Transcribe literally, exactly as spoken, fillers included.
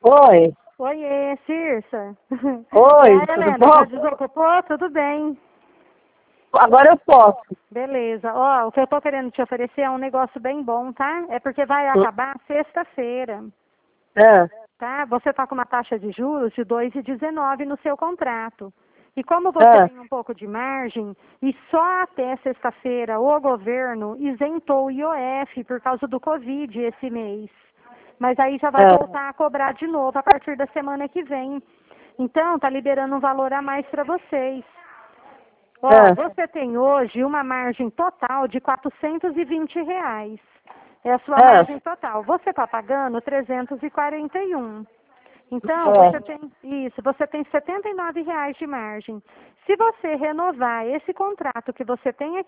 Oi. Oiê, Cirça. Oi, É, tudo Helena, já bom? desocupou? Tudo bem. Agora eu posso. Beleza. Ó, o que eu tô querendo te oferecer é um negócio bem bom, tá? É porque vai Hum, acabar sexta-feira, É, tá? Você tá com uma taxa de juros de dois vírgula dezenove no seu contrato. E como você é, tem um pouco de margem, e só até sexta-feira o governo isentou o I O F por causa do Covid esse mês. Mas aí já vai é, voltar a cobrar de novo a partir da semana que vem. Então, tá liberando um valor a mais para vocês. Ó, é, você tem hoje uma margem total de quatrocentos e vinte reais. É a sua é, margem total. Você está pagando trezentos e quarenta e um. Então, você é, tem isso, você tem setenta e nove reais de margem. Se você renovar esse contrato que você tem aqui